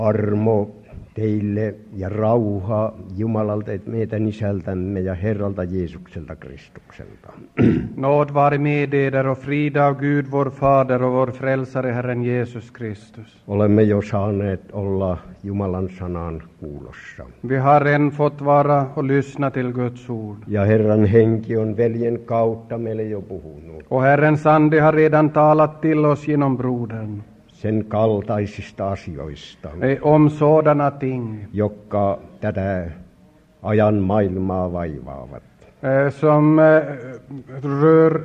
Armo teille ja rauha Jumalalta meidän isältämme ja Herralta Jeesukselta Kristukselta. Nåd vare med eder och frid av Gud vår Fader och vår frälsare Herren Jesus Kristus. Olemme jo saaneet olla Jumalan sanan kuulossa. Vi har än fått vara och lyssna till Guds ord. Ja Herran henki on veljen kautta meille jo puhunut. Och Herrens ande har redan talat till oss genom brodern. Sen kaltaisista asioista, Om sådana ting jotka tätä ajan maailmaa vaivaavat. som rör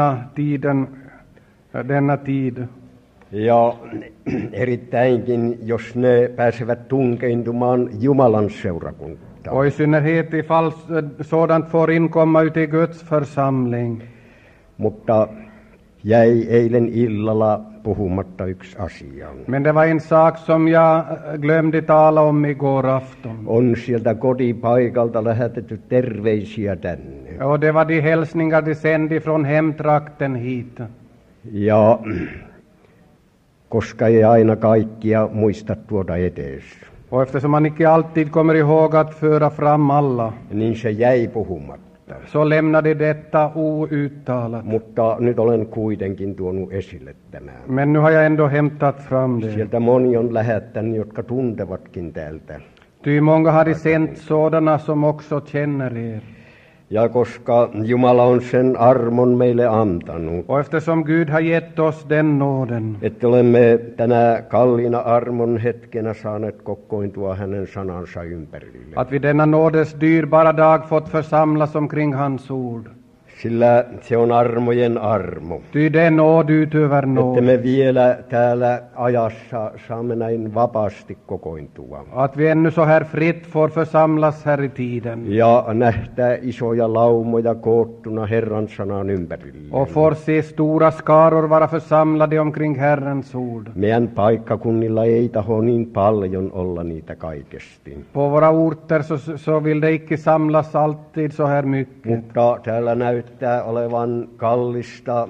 denna tid. Ja erittäinkin, jos ne pääsevät tunkeintumaan Jumalan seurakuntaan. Och i synnerhet ifall sådant får inkomma ut i Guds församling. Mutta jäi eilen illalla puhumatta yksi asia. Men det var en sak som jag glömde tala om igår afton. On sieltä kotipaikalta lähetetty terveisiä tänne. Och det var de hälsningar de sände från hemtrakten hit. Ja koska ei aina kaikkia muista tuoda edes, Och eftersom man inte alltid kommer ihåg att föra fram alla, niin se jäi puhumatta. så lämnade detta outtalat. Mutta nyt olen kuitenkin tuonut esille tämän. Men nu har jag ändå hämtat fram det. Sieltä moni on lähettänyt, jotka tuntevatkin täältä. Ty många har de sänt sådana som också känner er. Ja koska Jumala on sen armon meille antanut, Och eftersom Gud har gett oss den nåden, että olemme tänä kalliina armon hetkenä saaneet kokoontua hänen sanansa ympärille. att vi denna nådes dyrbara dag fått församlas omkring hans ord. Sillä se on armojen armo. Ty det är nåd utöver Että nåd. me vielä täällä ajassa saamme näin vapaasti kokoontua. Att vi ännu så här fritt får församlas här i tiden. Ja nähtää isoja laumoja koottuna Herran sanan ympärille. Och får se stora skaror vara församlade omkring Herrens ord. Meidän paikkakunnilla ei taho niin paljon olla niitä kaikesti. På våra orter så vill det icke samlas alltid så här mycket. Mutta täällä näyttää olevan kallista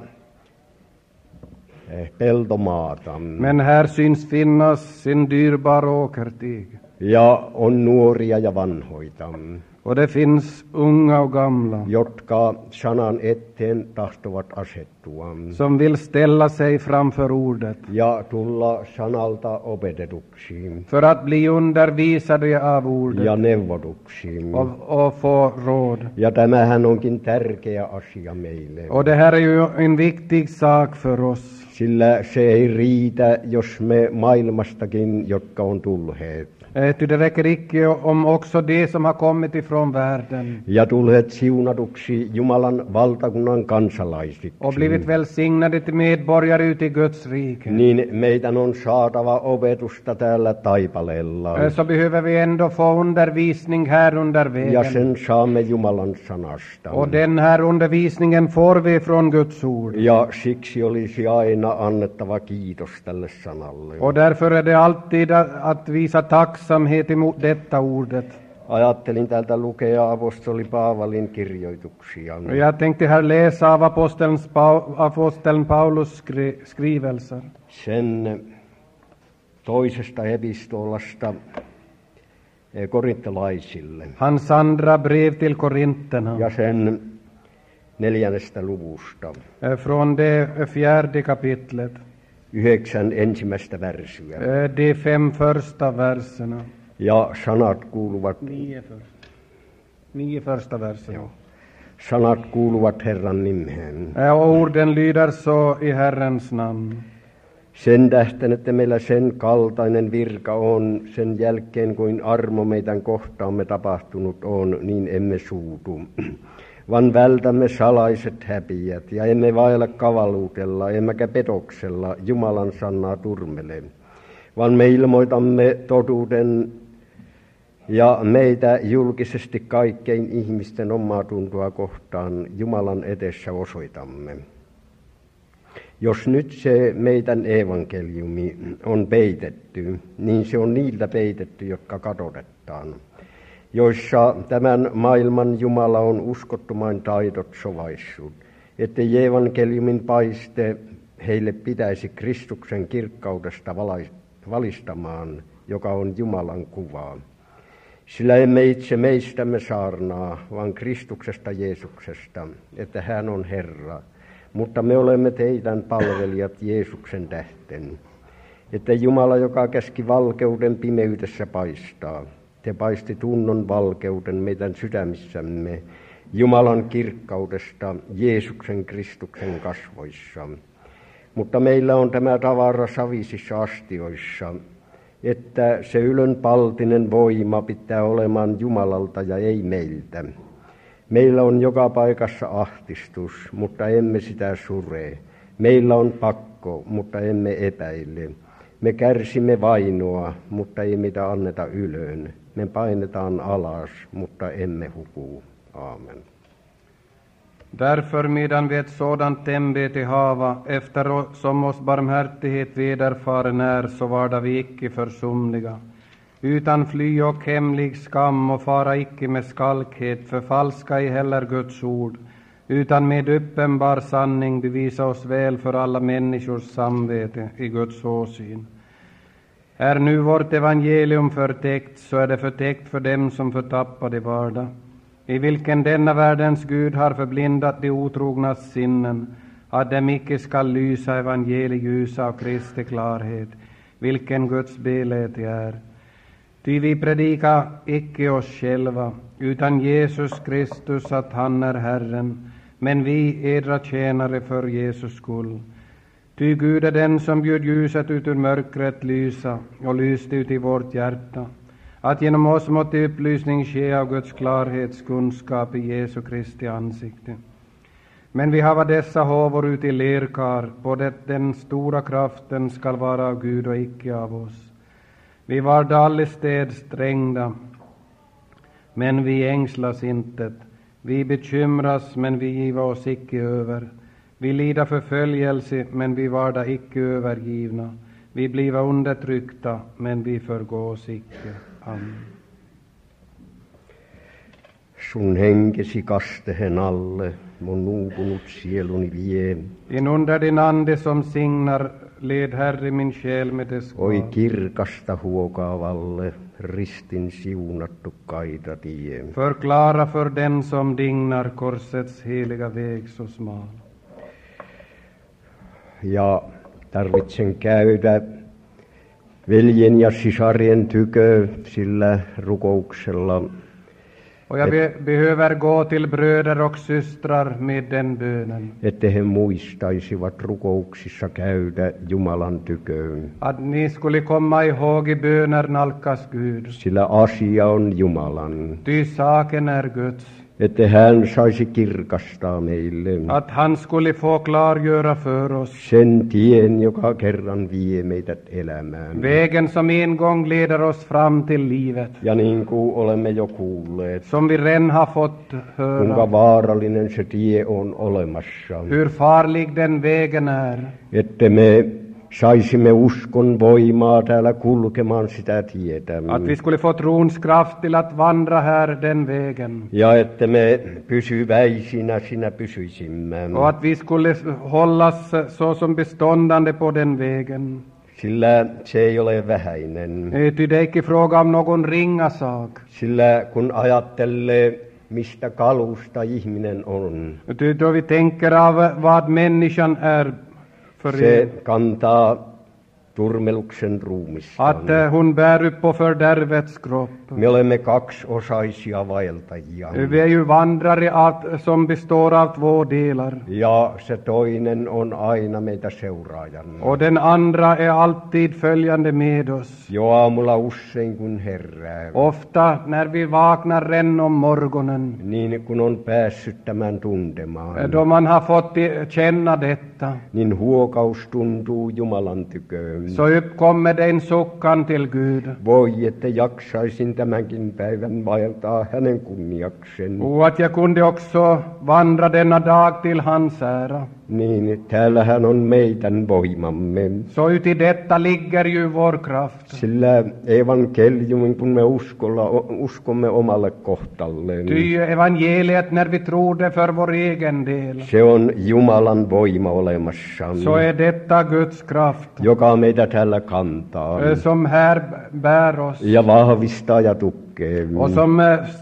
peltomaata. Men här syns finnas en dyrbar åkertig. Ja on nuoria ja vanhoita, Och det finns unga och gamla jotka sanan eteen tahtovat asettua som vill ställa sig framför ordet ja tulla sanalta opetetuksi för att bli undervisade av ordet ja neuvotuksi. och få råd. Ja tämähän onkin tärkeä asia meille. Och det här är ju en viktig sak för oss. Sillä se ei riitä, jos me maailmastakin, jotka on tulleet. Ty det räcker icke om också de som har kommit ifrån världen Ja tulleet siunatuksi Jumalan valtakunnan kansalaisiksi. och blivit välsignade till medborgare ute i Guds rike. Niin meidän on saatava opetusta täällä taipaleella. Så behöver vi ändå få undervisning här under Ja vägen. sen saamme Jumalan sanasta. Och den här undervisningen får vi från Guds ord. Ja siksi olisi aina annettava kiitos tälle sanalle. Och därför är det alltid att visa tacksamhet emot detta ordet. Ajattelin täältä lukea apostoli Paavalin kirjoituksia. Och jag tänkte här läsa av aposteln Paulus skrivelser. Sen toisesta epistolasta korintolaisille Hans andra brev till korinterna. ja sen 4. luvusta, Från det 4 kapitlet. 9 ensimmäistä versiä. De 5 första verserna. Ja sanat kuuluvat, 9 första verserna. sanat kuuluvat Herran nimeen. Och orden lyder så i Herrens namn. Sen tähden, että meillä sen kaltainen virka on, sen jälkeen kuin armo meidän kohtaamme tapahtunut on, niin emme suutu. Vaan vältämme salaiset häpiät ja emme vailla kavaluutella, emmekä petoksella Jumalan sanaa turmele. Vaan me ilmoitamme totuuden ja meitä julkisesti kaikkein ihmisten omaa tuntoa kohtaan Jumalan edessä osoitamme. Jos nyt se meidän evankeliumi on peitetty, niin se on niiltä peitetty, jotka kadotetaan, joissa tämän maailman Jumala on uskottomain taidot sovaissut, ettei evankeliumin paiste heille pitäisi Kristuksen kirkkaudesta valistamaan, joka on Jumalan kuva. Sillä emme itse meistämme saarnaa, vaan Kristuksesta Jeesuksesta, että hän on Herra. Mutta me olemme teidän palvelijat Jeesuksen tähten. Että Jumala, joka käski valkeuden pimeydessä paistaa, te paisti tunnon valkeuden meidän sydämissämme Jumalan kirkkaudesta Jeesuksen Kristuksen kasvoissa. Mutta meillä on tämä tavara savisissa astioissa, että se ylönpaltinen voima pitää olemaan Jumalalta ja ei meiltä. Meillä on joka paikassa ahdistus, mutta emme sitä sure. Meillä on pakko, mutta emme epäile. Me kärsimme vainoa, mutta ei mitä anneta ylöön. Me painetaan alas, mutta emme huku. Amen. Därför medan vi ett sådant ämbete hava, eftersom oss barmhärtighet vederfaren är, så varda vi icke försumliga. Utan fly och hemlig skam och fara icke med skalkhet, förfalska i heller Guds ord, utan med uppenbar sanning bevisa oss väl för alla människors samvete i Guds åsyn. Är nu vårt evangelium förtäckt, så är det förtäckt för dem som förtappade vardag, i vilken denna världens Gud har förblindat de otrognas sinnen, att dem icke skall lysa evangeliljus av Kristi klarhet, vilken Guds beläte är. Ty vi predika icke oss själva, utan Jesus Kristus att han är Herren, men vi edra tjänare för Jesus skull. Ty Gud är den som bjöd ljuset ut ur mörkret lysa och lyste ut i vårt hjärta, att genom oss måtte upplysning ske av Guds klarhetskunskap i Jesu Kristi ansikte. Men vi hava dessa håvor ut i lerkar, på det den stora kraften skall vara av Gud och icke av oss. Vi var allested strängda, men vi ängslas intet. Vi bekymras, men vi giva oss icke över. Vi lida förföljelse, men vi varda icke övergivna. Vi bliva undertryckta, men vi förgås icke. Amen. Sun henkesi kastehen alle, mun uupunut sieluni vie. In under din ande som signar, led Herre min själ med dess Oi kval. kirkasta huokaavalle, ristin siunattu kaitatie. Förklara för den som dignar korsets heliga väg så smal. Ja tarvitsen käydä veljen ja sisarien tykö sillä rukouksella, Och jag behöver gå till bröder och systrar med den bönen. että he muistaisivat rukouksissa käydä Jumalan tyköön. Att ni skulle komma ihåg i böner nalkas Gud. Sillä asia on Jumalan, Ty saken är Guds. että hän saisi kirkastaa meille Att han skulle få klargöra för oss sen tien, joka kerran vie meidät elämään. vägen som en gång leder oss fram till livet. Ja niin kuin olemme jo kuulleet, Som vi redan har fått höra. kuinka vaarallinen se tie on olemassa, Hur farlig den vägen är. että me saisimme uskon voimaa täällä kulkemaan sitä tietä. Att vi skulle få trons kraft till att vandra här den vägen. Ja että me pysyväisinä siinä pysyisimme. Och att vi skulle hållas så som beståndande på den vägen. Sillä se ei ole vähäinen. Ty det är icke fråga om någon ringa sak. Sillä kun ajattelee, mistä kalusta ihminen on, Ty då vi tänker av vad människan är för se kantaa turmeluksen ruumista. att hon bär upp på fördärvets kropp. Me olemme kaksiosaisia vaeltajia. Vi är ju vandrare som består av två delar. Ja se toinen on aina meitä seuraajan. Och den andra är alltid följande med oss. Jo aamulla usein kun herää, Ofta när vi vaknar redan om morgonen, niin kun on päässyt tämän tuntemaan, då man har fått känna detta, niin huokaus tuntuu Jumalan tyköön. så uppkommer det en suckan till Gud. Voi, että jaksaisin tämänkin päivän vaeltaa hänen kunniakseen. Och att jag kunde också vandra denna dag till hans ära. Niin, täällähän on meidän voimamme. Så uti detta ligger ju vår kraft. Sillä evankeliumin, kun me uskomme omalle kohtalleen, Ty evangeliet, när vi tror det för vår egen del, se on Jumalan voima olemassa, så är detta Guds kraft, joka meitä täällä kantaa som här bär oss ja vahvistaa ja tukee. och som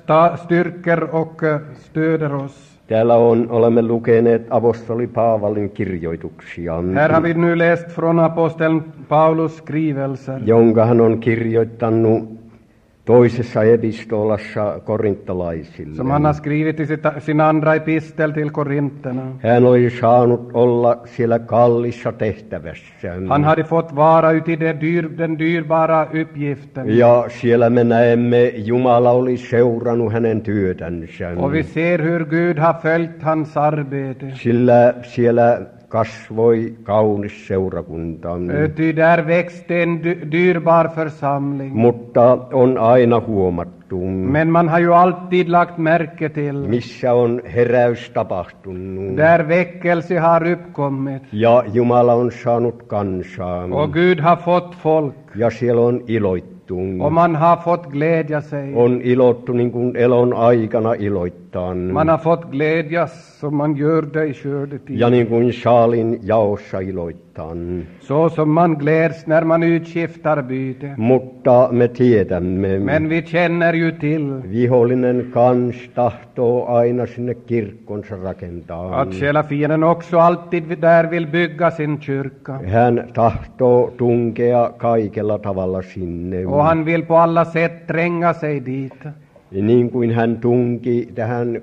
styrker och stöder oss. Täällä olemme lukeneet apostoli Paavalin kirjoituksia, Här har vi nu läst från aposteln Paulus skrivelser jonka hän on kirjoittanut toisessa epistolassa korintolaisille. som han har skrivit i sin andra epistel till Korinterna. Hän oli saanut olla siellä kallissa tehtävässä. Han hade fått vara ute i den dyrbara uppgiften. Ja siellä me näemme, Jumala oli seurannut hänen työtänsä. Och vi ser hur Gud har följt hans arbete. Sillä siellä kasvoi kaunis seurakunta. Ty där växte en dyrbar församling. Mutta on aina huomattu, Men man har ju alltid lagt märke till missä on heräys tapahtunut. där väckelse har uppkommit. Ja Jumala on saanut kansaa. Och Gud har fått folk. Ja siellä on iloittu. Och man har fått glädja sig. On ilottu niin kuin elon aikana iloittaan. Man har fått glädjas som man gör det i skördetid. Ja niin kuin saalin jaossa iloittaan. Så som man gläds när man utskiftar byte. Mutta me tiedämme, Men vi känner ju till vihollinen kans tahtoo aina sinne kirkkonsa rakentaa. att själva fienden också alltid där vill bygga sin kyrka. Hän tahtoo tunkea kaikella tavalla sinne. Och han vill på alla sätt tränga sig dit. Niin kuin hän tunki tähän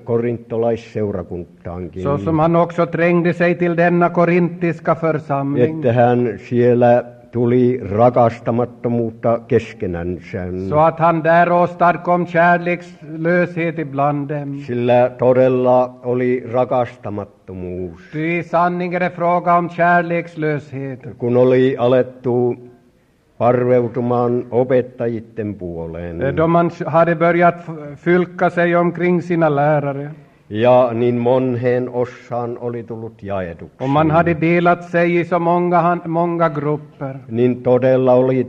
korintolaisseurakuntaankin. Så som han också trängde sig till denna korintiska församling. Että hän siellä tuli rakastamattomuutta keskenänsä. Så att han där åstadkom kärlekslöshet ibland dem. Sillä todella oli rakastamattomuus. Ty i sanning är det fråga om kärlekslöshet. Kun oli alettu parveutumaan opettajitten puoleen. Då man hade börjat fylka sig omkring sina lärare. Ja niin moneen osaan oli tullut jaetuksi. Och man hade delat sig i så många grupper. Niin todella oli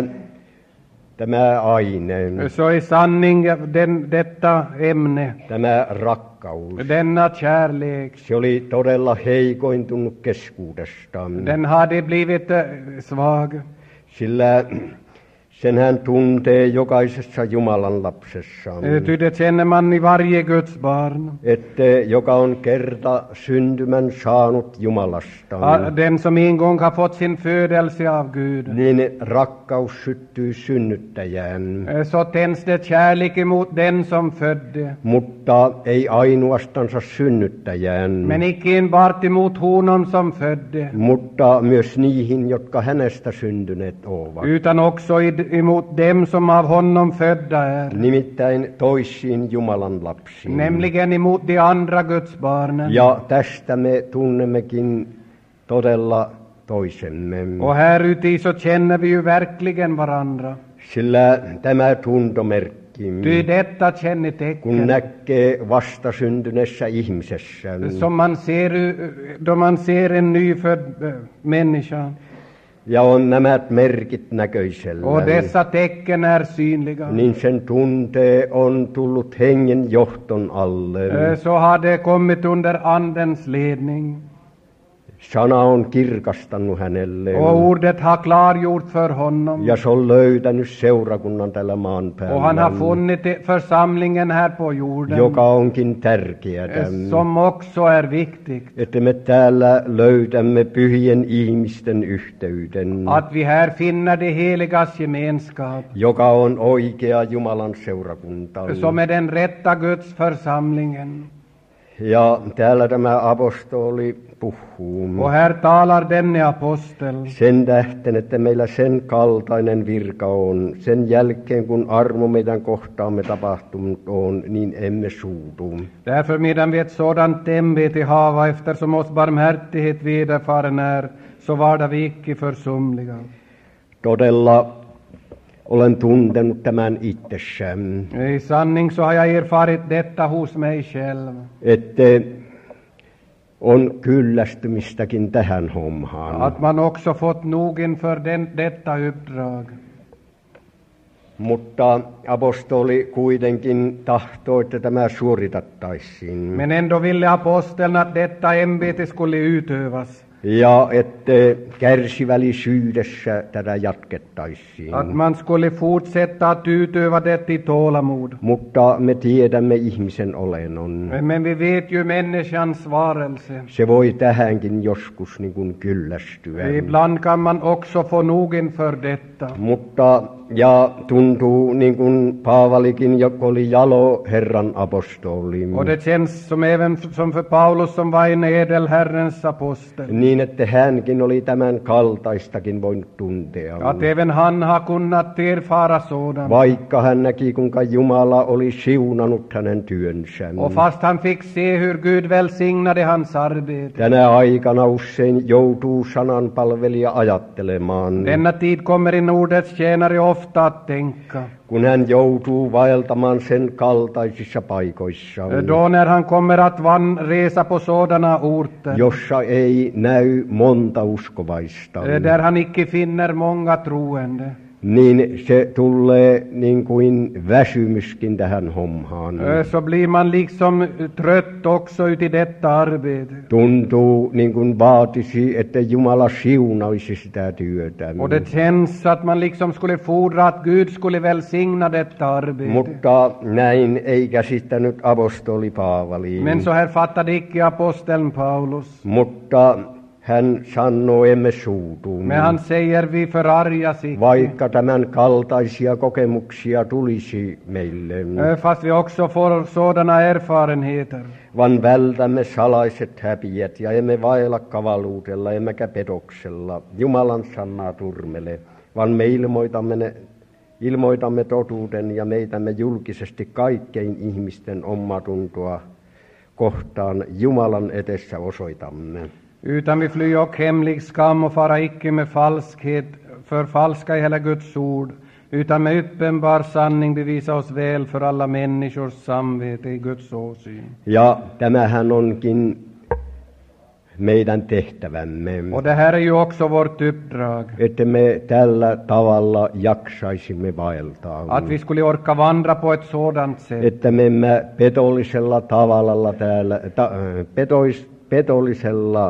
tämä aine, Så i sanning detta ämne, tämä rakkaus, denna kärlek, se oli todella heikointunut keskuudestaan. den hade blivit svag. Sillä sen hän tuntee jokaisessa Jumalan lapsessa, Ty det känner man i varje Guds barn. että joka on kerta syntymän saanut Jumalasta, Den som en gång har fått sin födelse av Gud. niin rakkaus syttyy synnyttäjään. Så tänds det kärlek emot den som födde. Mutta ei ainoastansa synnyttäjään, Men icke enbart emot honom som födde. mutta myös niihin, jotka hänestä syntyneet ovat. Utan också emot dem som av honom födda är. Nimittäin toisiin Jumalan lapsiin. Nämligen emot de andra Guds barnen. Ja tästä me tunnemmekin todella toisemme. Och här ute så känner vi ju verkligen varandra. Sillä tämä tuntomerkki, Ty detta kun kännetecken näkee vastasyntyneessä ihmisessä, som man ser då man ser en nyfödd människa. ja on nämä merkit näköisellä, Och dessa tecken är synliga. niin sen tuntee on tullut hengen johton alle. Så har det kommit under andens ledning. Sana on kirkastanut hänelle. Och ordet har klargjort för honom. Ja se on löytänyt seurakunnan tällä maan Och han har päällä, funnit församlingen här på jorden. joka onkin tärkeää. Som också är viktigt. Että me täällä löytämme pyhien ihmisten yhteyden, Att vi här finner det heligas gemenskap. joka on oikea Jumalan seurakunta. Som är den rätta Guds församlingen. Ja täällä tämä apostoli puhuu Och här talar denne apostel. sen tähten, että meillä sen kaltainen virka on. Sen jälkeen, kun armo meidän kohtaamme tapahtunut on, niin emme suutu. Därför medan vi ett sådant ämbete hava, eftersom oss barmhärtighet vederfaren är, så varda vi icke försumliga. Todella olen tuntenut tämän itsessään, I sanning så har jag erfarit detta hos mig själv. että on kyllästymistäkin tähän hommaan. Att man också fått nog inför detta uppdrag. Mutta apostoli kuitenkin tahtoi, että tämä suoritettaisiin. Men ändå ville aposteln att detta ämbete skulle utövas. Ja että kärsivällisyydessä tätä jatkettaisiin. Att man skulle fortsätta att utöva det i tålamod. Mutta me tiedämme ihmisen olennon. Men vi vet ju människans varelse. Se voi tähänkin joskus niin kuin kyllästyä. Ibland kan man också få nog inför detta. Mutta ja tuntuu niin kuin Paavalikin, joka oli jalo Herran apostoli. Och det känns som även som för Paulus som var en edel Herrens apostel. Niin, että hänkin oli tämän kaltaistakin voinut tuntea. Att även han har kunnat erfara sådant. Vaikka hän näki, kuinka Jumala oli siunannut hänen työnsä. Och fast han fick se hur Gud välsignade hans arbete. Tänä aikana usein joutuu sananpalvelija ajattelemaan. Denna tid kommer in ordets tjänare ofta att tänka. Kun hän joutuu vaeltamaan sen kaltaisissa paikoissa, Då när han kommer att resa på sådana orter. jossa ei näy monta uskovaista, Där han icke finner många troende. niin se tulee niin kuin väsymyskin tähän hommaan. Så blir man liksom trött också ut i detta arbete. Tuntuu niin kuin vaatisi, että Jumala siunaisi sitä työtä. Och det känns att man liksom skulle fordra att Gud skulle välsigna detta arbete. Mutta näin ei käsittänyt apostoli Paavali. Men så här fattade icke aposteln Paulus. Mutta hän sanoo, emme suutu. Men han säger vi förargas icke. Vaikka tämän kaltaisia kokemuksia tulisi meille, Fast vi också får sådana erfarenheter. vaan vältämme salaiset häpiät ja emme vaella kavaluutella emmekä petoksella, Jumalan sanaa turmele, vaan me ilmoitamme totuuden ja meitämme julkisesti kaikkein ihmisten omatuntoa kohtaan Jumalan edessä osoitamme. Utan vi fly och hemlig skam och fara icke med falskhet, förfalska i hela Guds ord, utan med uppenbar sanning bevisa oss väl för alla människors samvete i Guds åsyn. Ja tämähän onkin meidän tehtävämme, Och det här är ju också vårt uppdrag, että me tällä tavalla jaksaisimme vaeltaa. att vi skulle orka vandra på ett sådant sätt, Että me emme petollisella tavalla täällä, petollisella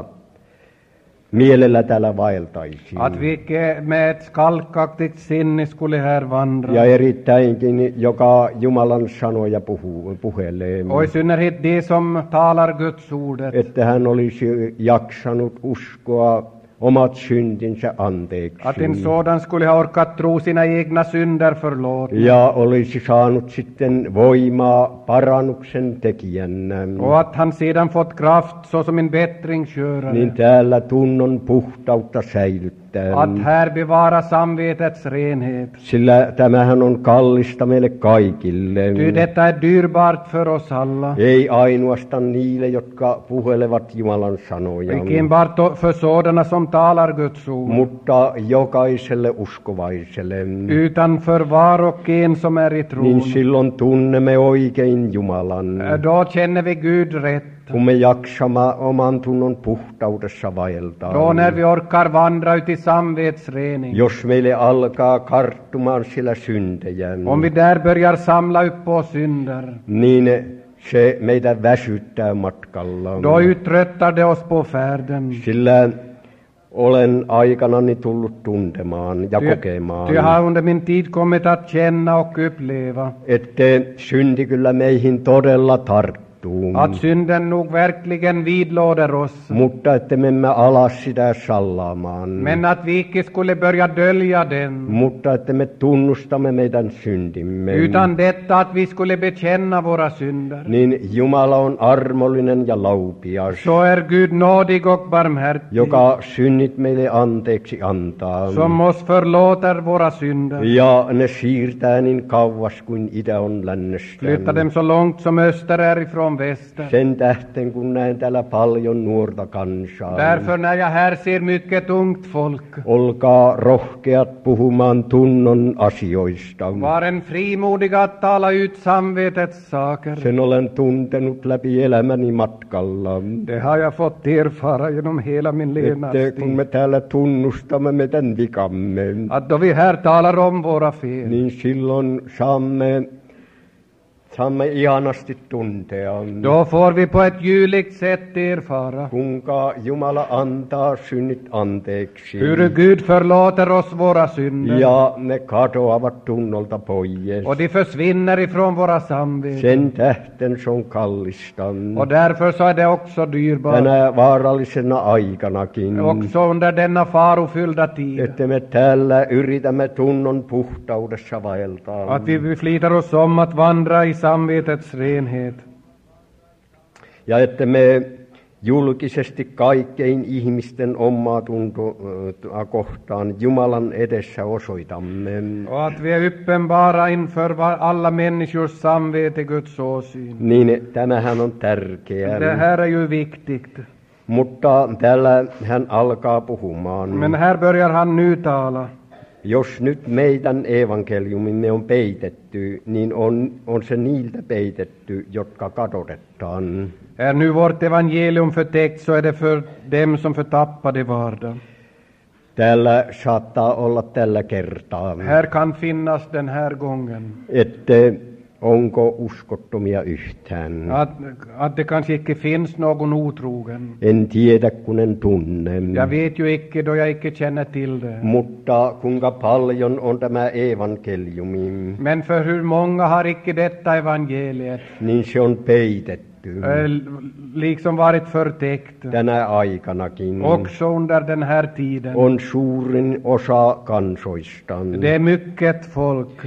mielellä täällä vaeltaisiin. att vi icke med ett skalkaktigt sinne skulle här vandra. Ja erittäinkin, joka Jumalan sanoja puhelee, Och i synnerhet de som talar Guds ordet, että hän olisi jaksanut uskoa omat syntinsä anteeksi. att en sådan skulle ha orkat tro sina egna synder förlåtna. Ja olisi saanut sitten voimaa parannuksen tekijänä. Och att han sedan fått kraft såsom en bättringsgörare. Niin täällä tunnon puhtautta säilyttää. Att här bevara samvetets renhet. Sillä tämähän on kallista meille kaikille. Ty detta är dyrbart för oss alla. Ei ainoastaan niille, jotka puhelevat Jumalan sanoja, Icke enbart för sådana som talar Guds ord. mutta jokaiselle uskovaiselle. Utan för var och en som är i tron. Niin silloin tunnemme oikein Jumalan, Då känner vi Gud rätt. kun me jaksamme oman tunnon puhtaudessa vaeltaa. Då när vi orkar vandra ut i samvetsrening. Jos meille alkaa karttumaan sillä syntejä, Om vi där börjar samla upp på synder. niin se meitä väsyttää matkalla. Då uttröttar det oss på färden. Sillä olen aikanani tullut tuntemaan ja kokemaan, Ty jag har under min tid kommit att känna och uppleva että synti kyllä meihin todella tarttuu. att synden nog verkligen vidlåder oss. Mutta että me emme ala sitä sallaamaan. Men att vi icke skulle börja dölja den. Mutta että me tunnustamme meidän syntimme. Utan detta att vi skulle bekänna våra synder. Niin Jumala on armollinen ja laupias, Så är Gud nådig och barmhärtig. joka synnit meille anteeksi antaa. Som oss förlåter våra synder. Ja ne siirtää niin kauas kuin itä on lännestä. Flytta dem så långt som öster är ifrån väster. Sen tähten, kun näen täällä paljon nuorta kansaa. Därför när jag här ser mycket ungt folk. Olkaa rohkeat puhumaan tunnon asioista. Var en frimodiga att tala ut samvetets saker. Sen olen tuntenut läpi elämäni matkalla. Det har jag fått erfara genom hela min Että kun levnadstid. me täällä tunnustamme meidän vikamme, Att då vi här talar om våra fel. niin silloin saamme Saamme ihanasti tuntea, Då får vi på ett ljuvligt sätt erfara kuinka Jumala antaa synnit anteeksi. hur Gud förlåter oss våra synder Ja ne katoavat tunnolta pois. och de försvinner ifrån våra samveten. Sen tähten se on kallista. Och därför så är det också dyrbart, Tänä vaarallisena aikanakin. också under denna farofyllda tid, Että me täällä yritämme tunnon puhtaudessa vaeltaa. att vi beflitar oss om att vandra i samvetets renhet. Ja että me julkisesti kaikkein ihmisten omaa tuntoa kohtaan Jumalan edessä osoitamme. Och att vi är uppenbara inför alla människors samvete Guds åsyn. Niin tämähän on tärkeää. Det här är ju viktigt. Mutta täällä hän alkaa puhumaan. Men här börjar han nu tala. Jos nyt meidän evankeliumimme on peitetty, niin on se niiltä peitetty, jotka kadotetaan. Är nu vårt evangelium förtäckt, så är det för dem som förtappade vardag. Täällä saattaa olla tällä kertaa, Här kan finnas den här gången että onko uskottomia yhtään. att det kanske icke finns någon otrogen. En tiedä, kun en tunne. Jag vet ju icke då jag icke känner till det. Mutta kuinka paljon on tämä evankeliumi, Men för hur många har icke detta evangeliet niin se on peitetty liksom varit förtäckt tänä aikanakin. också under den här tiden. On suurin osa kansoista, Det är mycket folk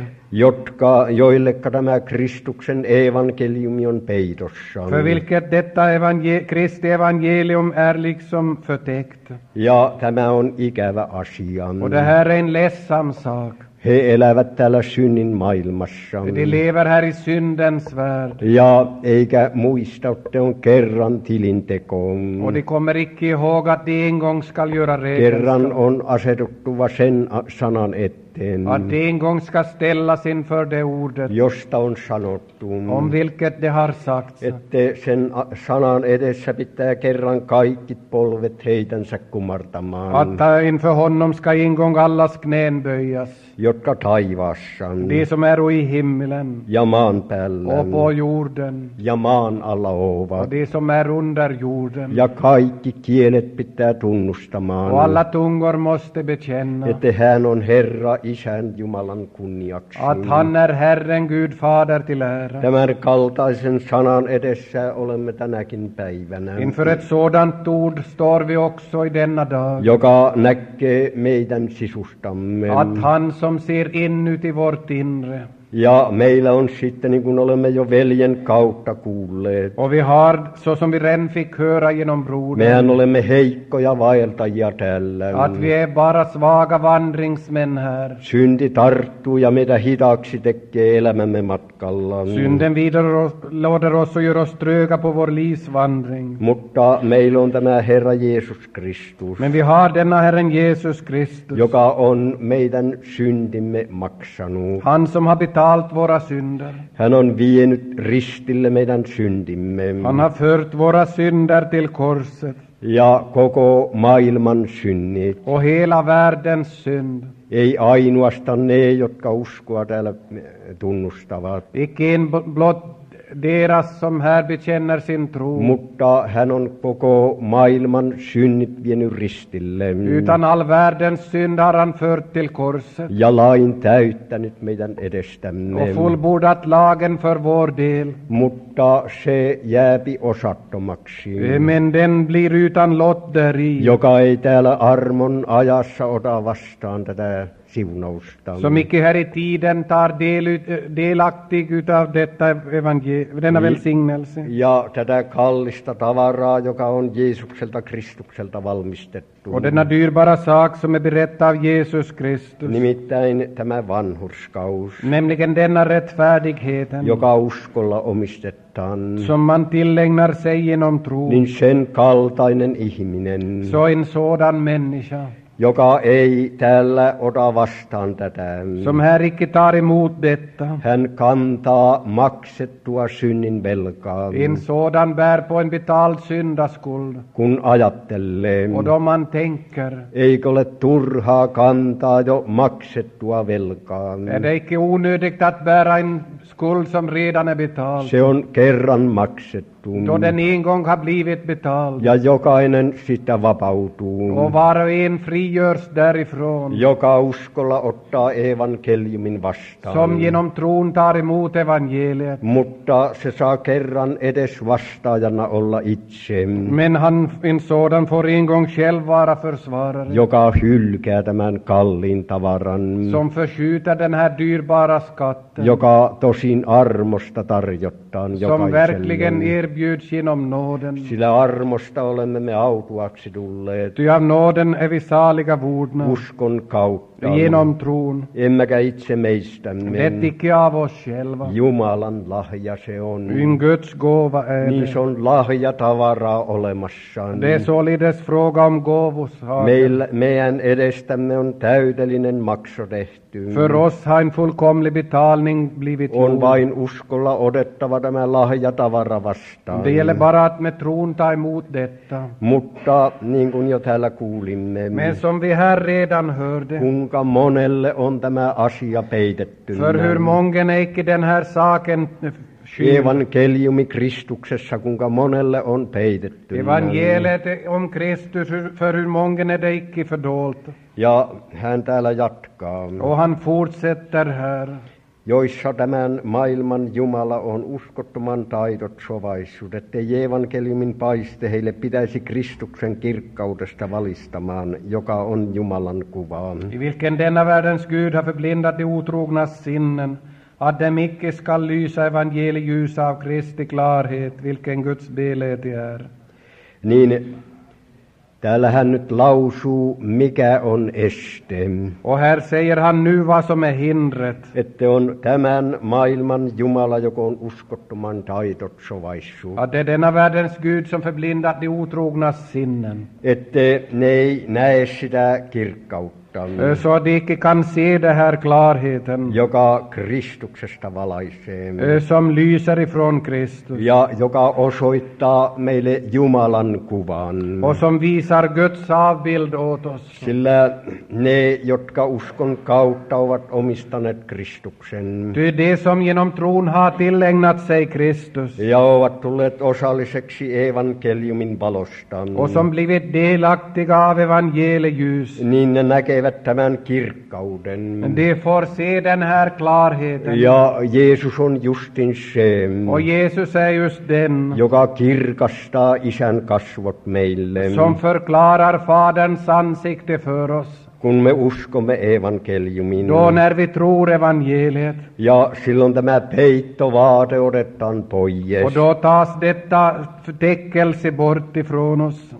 joilleka tämä Kristuksen evankeliumi on peitossa. för vilket detta Kristi evangelium är liksom förtäckt. Ja tämä on ikävä asia. Och det här är en ledsam sak. He elävät täällä synnin maailmassa. De lever här i syndens värld. Ja eikä muista, että on kerran tilintekoon. Och de kommer icke ihåg att de en gång skall göra Kerran räkenskap. on asetuttuva sen sanan eteen, Att de en gång ska ställas inför det ordet josta on sanottu, om vilket det har sagts. että sen sanan edessä pitää kerran kaikki polvet heitänsä kumartamaan, Att inför honom ska en gång allas knän böjas. jotka taivaassa De som är i himmelen ja maan päällä och på jorden ja maan alla och ovat. de som är under jorden. Ja kaikki kielet pitää Och tunnustamaan, alla tungor måste bekänna että hän on Herra, Isän, Jumalan kunniaksi. att han är Herren Gud Fader till ära. Tämän kaltaisen sanan edessä olemme tänäkin päivänä, Inför ett sådant ord står vi också i denna dag. joka näkee meidän sisustamme. Att han som ser inuti vårt inre. Ja meillä on sitten, niin kuin olemme jo veljen kautta kuulleet, Och vi har, så som vi redan fick höra genom brodern, mehän olemme heikkoja vaeltajia täällä. att vi är bara svaga vandringsmän här. Synti tarttuu ja meitä hitaaksi tekee elämämme matkalla. Synden vidlåder oss och gör oss tröga på vår livsvandring. Mutta meillä on tämä Herra Jeesus Kristus, Men vi har denna Herren Jesus Kristus, joka on meidän syntimme maksanut. han som har betalt våra synder. Hän on vienyt ristille meidän syntimme Han har fört våra synder till korset ja koko maailman synnit. och hela världens synd. Ei ainoastaan ne, jotka uskoa täällä tunnustavat, Icke en blott deras som här bekänner sin tro, mutta hän on koko maailman synnit vienyt ristille utan all världens synd har han fört till korset ja lain täyttänyt meidän edestämme. och fullbordat lagen för vår del. Mutta se jääpi osattomaksi, Men den blir utan lotteri, joka ei täällä armon ajassa ota vastaan tätä siunausta. som icke här i tiden tar delaktig utav denna välsignelse. Ja tätä kallista tavaraa, joka on Jeesukselta Kristukselta valmistettu. Och denna dyrbara sak som är berättad av Jesus Kristus, Nimittäin tämä vanhurskaus, nämligen denna rättfärdigheten joka uskolla omistetaan, som man tillägnar sig genom tro. niin sen kaltainen ihminen, Så en sådan människa joka ei täällä ota vastaan tätä, som här icke tar emot detta, hän kantaa maksettua synnin velkaa, en sådan bär på en betald syndaskuld. kun ajattelee, Och då man tänker, eikö ole turhaa kantaa jo maksettua velkaa. är det icke onödigt att bära en skuld som redan är betald. Se on kerran maksettu. Då den en gång har blivit betald. Ja jokainen sitä vapautuu. Och var och en frigörs därifrån. Joka uskolla ottaa evankeliumin vastaan. Som genom tron tar emot evangeliet. Mutta se saa kerran edes vastaajana olla itse, Men en sådan får en gång själv vara försvarare. joka hylkää tämän kalliin tavaran, Som förskjuter den här dyrbara skatten. joka tosin armosta tarjotaan Som verkligen jokaiselle. erbjuds genom nåden. Sillä armosta olemme me autuaksi tulleet Ty av nåden är vi saliga vordna. uskon kautta. Genom tron. Emmekä itse meistämme. Det icke av oss själva. Jumalan lahja se on. En Guds gåva är Niin det. se on lahjatavaraa olemassaan. Det är således fråga om gåvosaker. Meidän edestämme on täydellinen makso tehty. För oss har en fullkomlig betalning blivit On gjord. vain uskolla otettava tämä lahjatavara vastaan. Det gäller bara att med tron ta emot detta. Mutta niin kuin jo täällä kuulimme, Men som vi här redan hörde, kuinka monelle on tämä asia peitetty. för hur mången är icke den här saken skyld. Evankeliumi Kristuksessa, kuinka monelle on peitetty. Evangeliet om Kristus, för hur mången är det icke fördolt. Ja hän täällä jatkaa. Och han fortsätter här. Joissa tämän maailman Jumala on uskottoman taidot sovaissut, ettei evankeliumin paiste heille pitäisi Kristuksen kirkkaudesta valistamaan, joka on Jumalan kuva. I vilken denna världens Gud har förblindat de otrognas sinnen, att dem icke skall lysa evangeliljus av Kristi klarhet, vilken Guds belete är. Niin täällä hän nyt lausuu, mikä on este. Och här säger han nu vad som är hindret. Että on tämän maailman Jumala, joka on uskottoman taidot sovaissut. Att det är denna världens Gud som förblindat de otrognas sinnen. Että ne ei näe sitä kirkkautta, Så att de icke kan se det här klarheten. joka Kristuksesta valaisee. Som lyser ifrån Kristus. Ja joka osoittaa meille Jumalan kuvan. Och som visar Guds avbild åt oss. Sillä ne, jotka uskon kautta ovat omistaneet Kristuksen Ty det som genom tron har tillägnat sig Kristus. ja ovat tulleet osalliseksi evankeliumin valosta, Och som blivit delaktiga av evangeliljus. niin ne näkevät tämän kirkkauden. De får se den här klarheten. Ja Jeesus on justin se, Och Jesus är just den joka kirkastaa Isän kasvot meille, som förklarar Faderns ansikte för oss. kun me uskomme evankeliumin. Då när vi tror evangeliet. Ja silloin tämä peittovaate otetaan Och pois. då tas detta täckelse bort ifrån oss.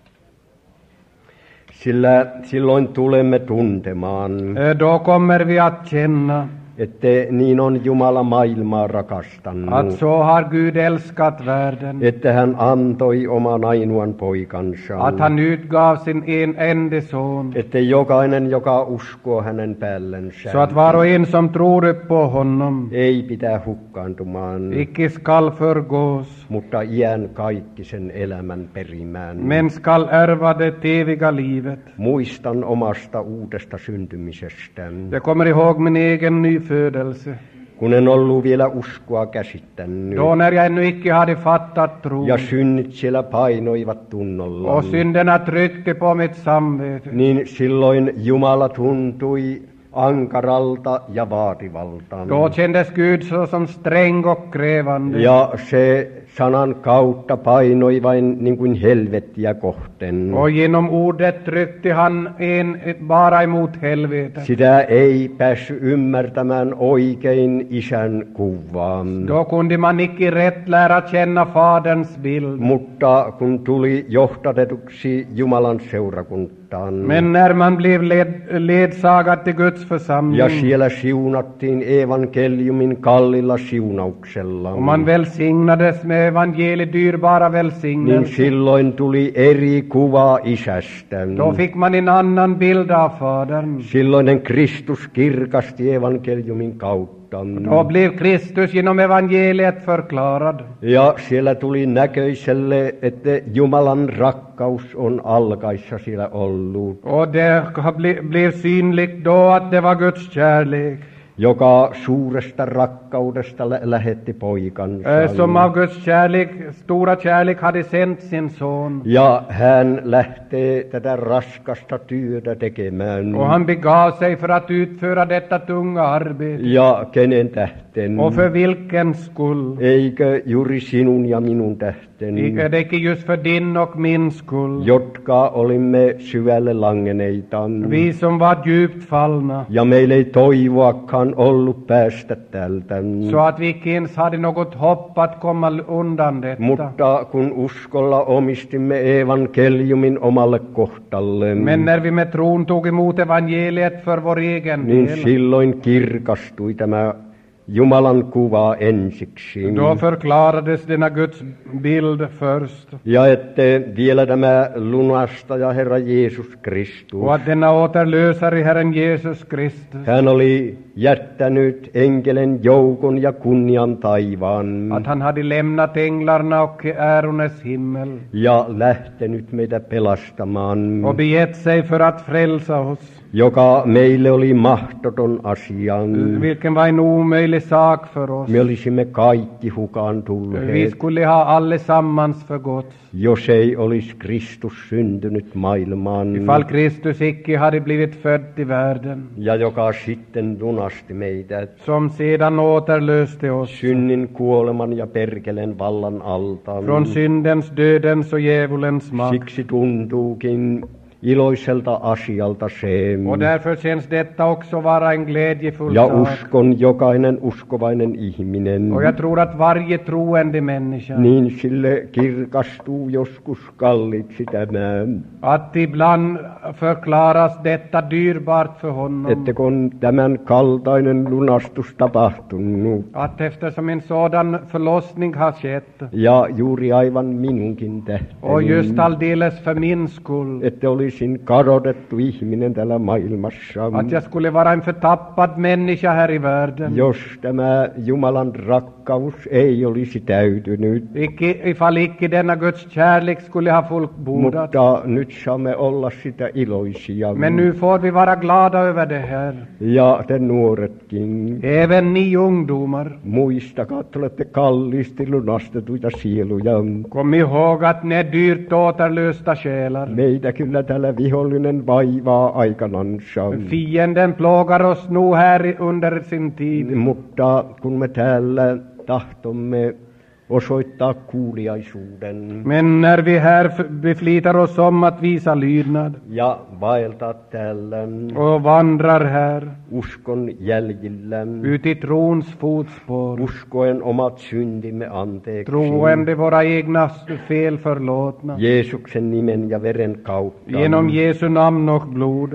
Sillä silloin tulemme tuntemaan, Då kommer vi att känna että niin on Jumala maailmaa rakastanut, att så har Gud älskat världen. että hän antoi oman ainoan poikansa, Att han utgav sin ende son. että jokainen, joka uskoo hänen päällensä, Så att var och en som tror upp på honom ei pitää hukkaantumaan, icke skall förgås, mutta iän kaikkisen elämän perimään. men skall ärva det eviga livet. Muistan omasta uudesta syntymisestä, Jag kommer ihåg min egen nyfödelse. kun en ollut vielä uskoa käsittänyt. Då när jag ännu icke hade fattat tro. Ja synnit siellä painoivat tunnolla. Och synderna tryckte på mitt samvete. Niin silloin Jumala tuntui ankaralta ja vaativalta. Då kändes Gud så som sträng och krävande. Ja se sanan kautta painoi vain niin kuin helvettiä kohten. Och genom ordet tryckte han bara emot helvetet. Sitä ei päässyt ymmärtämään oikein Isän kuvaa. Då kunde man icke rätt lära känna Faderns bild. Mutta kun tuli johdatetuksi Jumalan seurakuntaan, Men när man blev ledsagad till Guds församling. ja siellä siunattiin evankeliumin kallilla siunauksella, Och man välsignades med evangeliet dyrbara niin välsignelse. silloin tuli eri kuva Isästä. Då fick man en annan bild av Fadern. Silloinen Kristus kirkasti evankeliumin kautta. Då blev Kristus genom evangeliet förklarad. Ja siellä tuli näköiselle, että Jumalan rakkaus on alkaissa siellä ollut. Och det blev synligt då att det var Guds kärlek. joka suuresta rakkaudesta lähetti poikansa. Som av Guds stora kärlek hade sänt sin son. Ja hän lähtee tätä raskasta työtä tekemään. Och han begav sig för att utföra detta tunga arbete. Ja kenen tähten? Och för vilken skull? Eikö juuri sinun ja minun tähten? Är det inte just för din och min skull? Jotka olimme syvälle langeneita. Vi som var djupt fallna. Ja meillä ei toivoakaan ollut päästä tältä. Så att vi inte ens hade något hopp att komma undan detta. Mutta kun uskolla omistimme evankeliumin omalle kohtalle, Men när vi med tron tog emot evangeliet för vår egen niin del, silloin kirkastui tämä Jumalan kuva ensiksi. då förklarades denna Guds bild först. Ja että vielä tämä lunastaja Herra Jeesus Kristus. Och att denna återlösare Herren Jesus Kristus, Hän oli jättänyt enkelen joukon ja kunnian taivaan att han hade lämnat änglarna och ärones himmel ja lähtenyt meitä pelastamaan, och begett sig för att frälsa oss, joka meille oli mahdoton asia. vilken var en omöjlig sak för oss. Me olisimme kaikki hukaan Vi tulleet, skulle ha allesammans förgått jos ei olisi Kristus syntynyt maailmaan, ifall Kristus icke hade blivit född i världen, ja joka sitten lunasti meidät som sedan återlöste oss synnin, kuoleman ja perkeleen vallan alta. från syndens, dödens och djävulens makt. Siksi tuntuukin iloiselta asialta se. Och därför känns detta också vara en glädjefull Ja sak. uskon jokainen uskovainen ihminen, Och jag tror att varje troende människa, niin sille kirkastuu joskus kalliiksi tämä, att ibland förklaras detta dyrbart för honom. että kun tämän kaltainen lunastus tapahtunut, Att eftersom en sådan förlossning har skett, ja juuri aivan minunkin och just tähteni, alldeles för min skull, että olisin kadotettu ihminen tällä maailmassa, att jag skulle vara en förtappad människa här i världen, jos tämä Jumalan rakkaus ei olisi täytynyt. ifall icke denna Guds kärlek skulle ha fullbordat. Mutta nyt saamme olla sitä iloisia. Men nu får vi vara glada över det här. Ja te nuoretkin, Även ni ungdomar, muistakaa, että olette kalliisti lunastetuita sieluja. kom ihåg att ni är dyrt återlösta själar. Meitä kyllä täällä vihollinen vaivaa aikanansa. Fienden plågar oss nog här under sin tid. Mutta kun me täällä tahtomme osoittaa kuuliaisuuden Men när vi här beflitar oss om att visa lydnad ja vaeltaa täällä och vandrar här uskon jäljillä, ut i trons fotspår, uskoen omat syntimme anteeksi, troende våra egna fel förlåtna, Jeesuksen nimen ja veren kautta. genom Jesu namn och blod.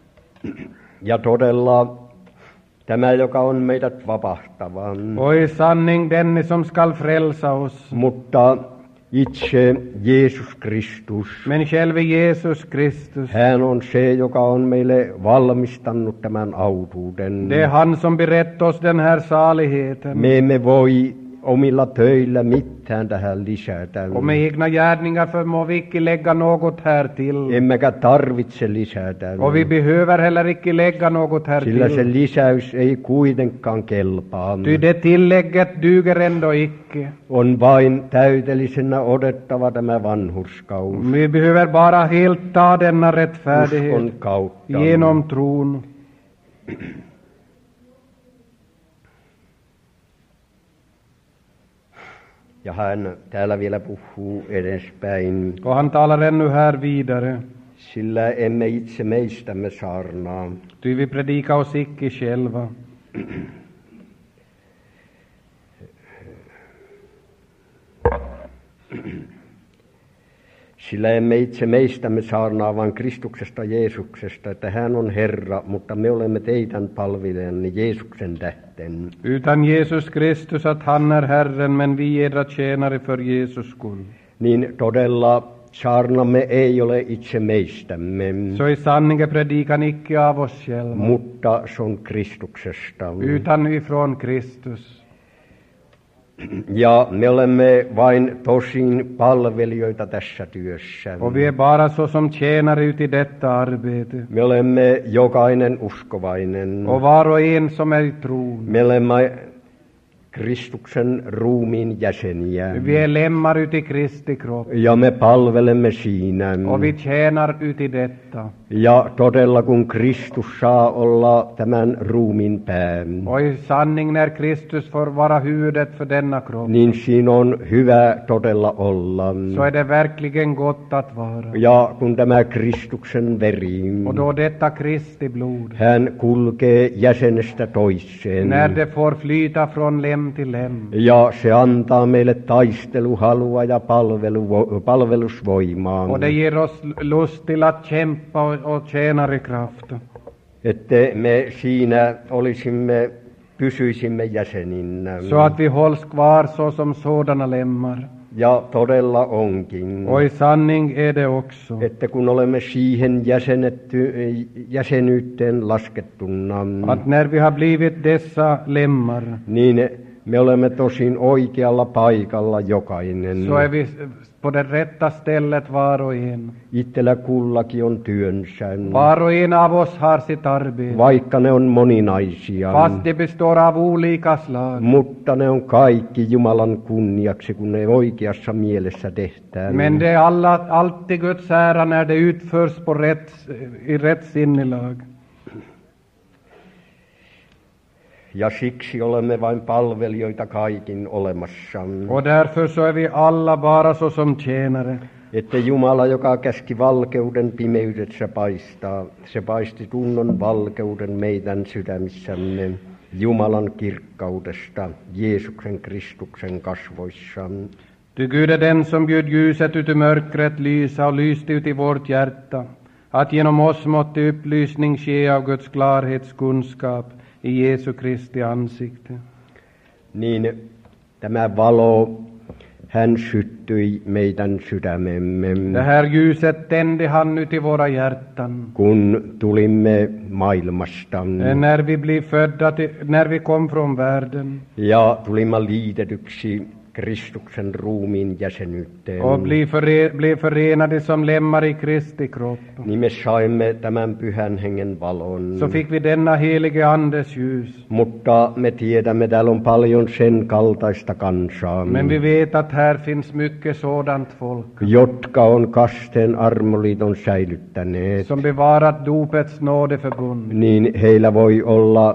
Ja todella tämä, joka on meidät vapahtava, Och i sanning denne som skall frälsa oss. mutta itse Jeesus Kristus, Men själve Jesus Kristus, hän on se, joka on meille valmistanut tämän autuuden. det är han som berett oss den här saligheten. Me emme voi omilla töillä mitään tähän lisätä. Och med egna gärningar förmår vi icke lägga något här till. Emmekä tarvitse lisätä. Och vi behöver heller icke lägga något här Sillä se till. lisäys ei kuitenkaan kelpaa. Ty det tillägget duger ändå icke. On vain täydellisenä otettava tämä vanhurskaus. Vi behöver bara helt ta denna Uskon rättfärdighet kautta. genom tron. Ja hän täällä vielä puhuu edespäin. Och han talar ännu här vidare. Sillä emme itse meistämme saarnaa. Ty vi predikar oss icke själva. Sillä emme itse meistämme saarnaa, vaan Kristuksesta Jeesuksesta, että hän on Herra, mutta me olemme teidän palvelijanne Jeesuksen tähten. Utan Jesus Kristus att han är Herren, men vi edra tjänare för Jesus skull. Niin todella saarnamme ei ole itse meistämme, Så i sanningen predikan icke av oss själva, mutta se on Kristuksesta. utan ifrån Kristus. Ja me olemme vain tosin palvelijoita tässä työssä. Och vi är bara såsom tjänare ut i detta arbete. Me olemme jokainen uskovainen. Och var och en som är i tron. Me olemme Kristuksen ruumiin jäseniä. Vi är lemmar ut i Kristi kropp. Ja me palvelemme siinä. Och vi tjänar ut i detta. Ja todella kun Kristus saa olla tämän ruumiin pää, Och i sanning när Kristus får vara huvudet för denna kropp, niin siinä on hyvä todella olla. så är det verkligen gott att vara. Ja kun tämä Kristuksen veri, Och då detta Kristi blod, hän kulkee jäsenestä toiseen. när det får flyta från lem till lem, Ja se antaa meille taisteluhalua ja palvelusvoimaa. och det ger oss lust till att kämpa och tjänarkraft. Että me siinä pysyisimme jäseninä. Så att vi hålls kvar såsom sådana lemmar. Ja todella onkin. Och i sanning är det också. Että kun olemme siihen jäsenyyteen laskettuna, Att när vi har blivit dessa lemmar, niin me olemme tosin oikealla paikalla jokainen. så är vi på det rätta stället var och en. Itsellä kullakin on työnsä, Var och en av oss har sitt arbete. vaikka ne on moninaisia. Fast det består av olika slag. Mutta ne on kaikki Jumalan kunniaksi, kun ne oikeassa mielessä tehdään. Men det är alltid Guds ära när det utförs i rätt sinnelag. Ja siksi olemme vain palvelijoita kaikin olemassa. Och därför så är vi alla bara såsom tjänare. Että Jumala, joka käski valkeuden pimeydessä paistaa, se paisti tunnon valkeuden meidän sydämissämme Jumalan kirkkaudesta Jeesuksen Kristuksen kasvoissa. Ty Gud är den som bjöd ljuset ut i mörkret lysa och lyste ut i vårt hjärta, att genom oss måtte upplysning ske av Guds klarhetskunskap i Jesu Kristi ansikte. Niin tämä valo, hän syttyi meidän sydämemme, Det här ljuset tände han ut i våra hjärtan. kun tulimme maailmasta. När vi blev födda, när vi kom från världen Ja tulimme liitetyksi Kristuksen ruumiin jäsenyyteen. och blev förenade som lemmar i Kristi kropp, Niin me saimme tämän pyhän hengen valon. så fick vi denna helige Andes ljus. Mutta me tiedämme, täällä on paljon sen kaltaista kansaa, Men vi vet att här finns mycket sådant folk jotka on kasteen armoliiton säilyttäneet. som bevarat dopets nådeförbund. Niin heillä voi olla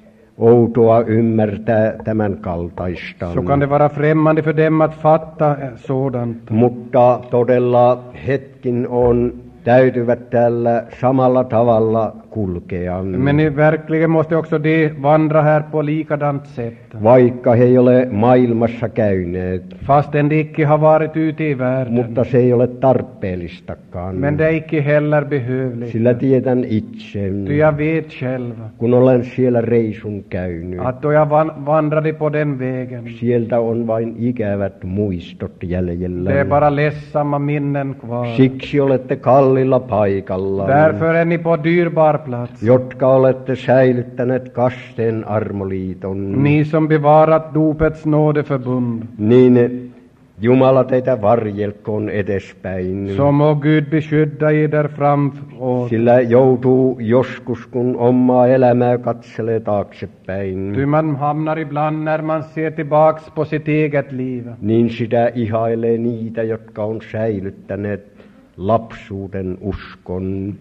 outoa ymmärtää tämän kaltaista. Så kan det vara främmande för dem att fatta sådant. Mutta todella hetkin täytyvät tällä samalla tavalla kulkea. Men verkligen måste också de vandra här på likadant sätt. Vaikka he ei ole maailmassa käyneet, Fastän de icke har varit ute i världen. mutta se ei ole tarpeellistakaan. Men det är icke heller behövligt. Sillä tiedän itse, Ty jag vet själv kun olen siellä reisun käynyt, att då jag vandrade på den vägen, sieltä on vain ikävät muistot jäljellä. det är bara ledsamma minnen kvar. Siksi olette kallilla paikalla, Därför är ni på dyrbar plats. jotka olette säilyttäneet kasteen armoliiton. Ni som bevarat dopets nådeförbund. Niin Jumala teitä varjelkoon edespäin. Så må Gud beskydda eder framåt. Sillä joutuu joskus, kun omaa elämää katselee taaksepäin, Ty man hamnar ibland när man ser tillbaks på sitt eget liv. niin sitä ihailee niitä, jotka on säilyttäneet lapsuuden uskon.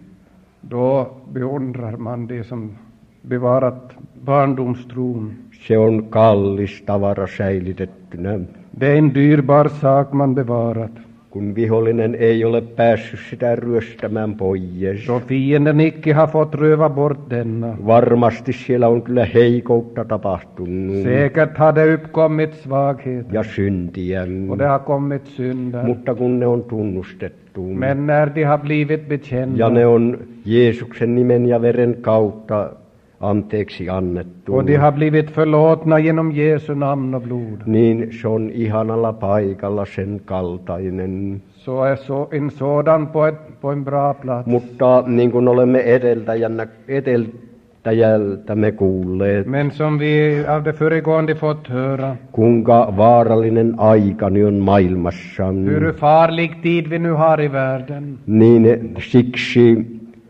Då beundrar man de som bevarat barndomstron. Se on kallis tavara säilytettynä, Det är en dyrbar sak man bevarat. kun vihollinen ei ole päässyt sitä ryöstämään pois. Då fienden icke har fått röva bort denna. Varmasti siellä on kyllä heikoutta tapahtunut Säkert har det uppkommit svagheter ja syntiä, och det har kommit synder. mutta kun ne on tunnustettu Men när de har blivit ja bekända ne on Jeesuksen nimen ja veren kautta anteeksi annettu, och de har blivit förlåtna genom Jesu namn och blod, niin se on ihanalla paikalla sen kaltainen. så är en sådan på en bra plats. Mutta niin kuin olemme äänestäjältä me kuulleet, Men som vi av det föregående fått höra, kuinka vaarallinen aikani on maailmassa, hur farlig tid vi nu har i världen. niin siksi